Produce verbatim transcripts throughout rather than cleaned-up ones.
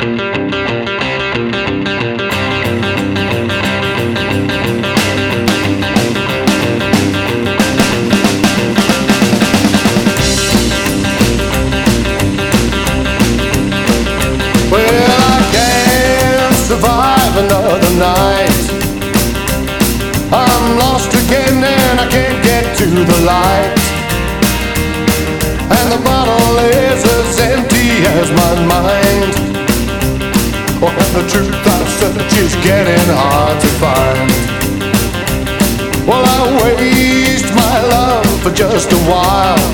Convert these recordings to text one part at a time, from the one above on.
Survive another night. I'm lost again and I can't get to the light. And the bottle is as empty as my mind. Oh, and the truth I search is getting hard to find. Well, I waste my love for just a while,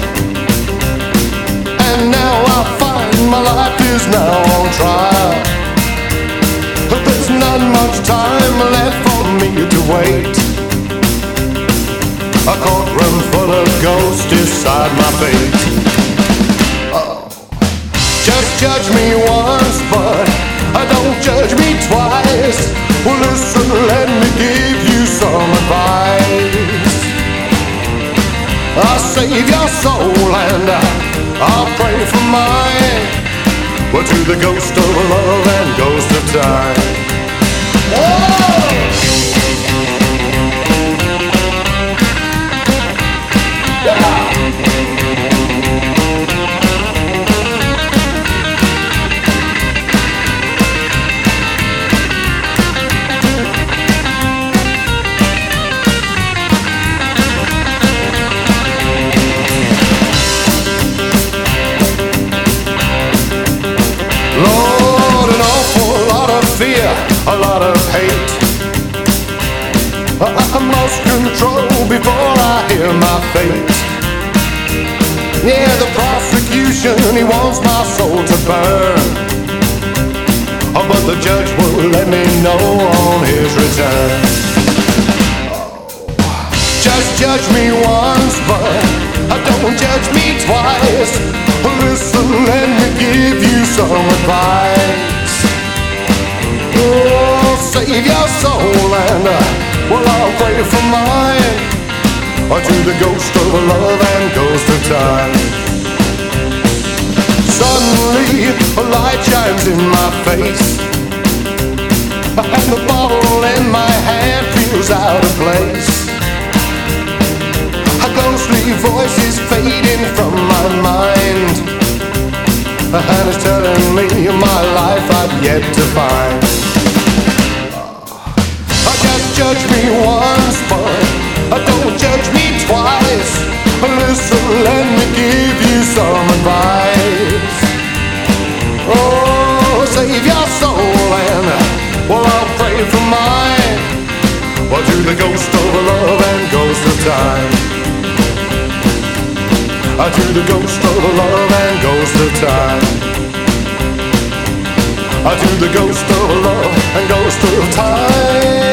and now I find my life is now on trial. There's not much time left for me to wait. A courtroom full of ghosts decide my fate. Oh. Just judge me once, but don't judge me twice. Well, listen, let me give you some advice. I'll save your soul and I'll pray for mine. Well, to the ghost of love and ghost of time. Whoa! Yeah! A lot of hate. I lost control before I hear my fate. Yeah, the prosecution, he wants my soul to burn. Oh, but the judge will let me know on his return. Oh, just judge me once, but don't judge me twice. Listen, let me give you some advice. Oh, save your soul and uh, well, I'll pray for mine. Or to the ghost of love and ghost of time. Suddenly a light shines in my face, and the bottle in my hand feels out of place. A ghostly voice is fading from my mind, and it's telling me my life I've yet to find. Judge me once, but don't judge me twice. Listen, let me give you some advice. Oh, save your soul and well, I'll pray for mine. Well, to the ghost of love and ghost of time. To the ghost of love and ghost of time. To the ghost of love and ghost of time.